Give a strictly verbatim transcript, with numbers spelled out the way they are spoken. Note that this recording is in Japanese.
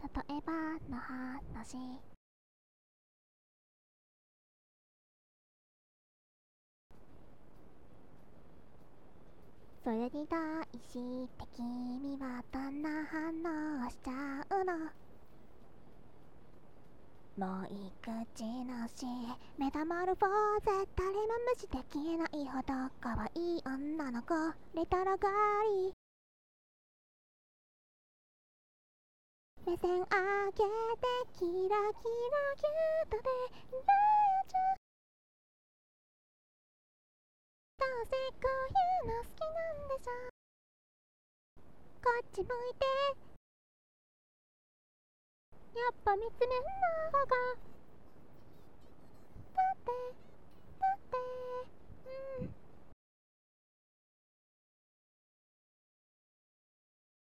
例えばの話。それに対して君はどんな反応をしちゃうの？もういくちのしメタモルフォーゼ、誰も無視できないほど可愛い女の子、レトロガーリー。目線上げてキラキラキュートでライチュ、どうせこういうの好きなんでしょ。こっち向いて、やっぱ見つめんの方がだって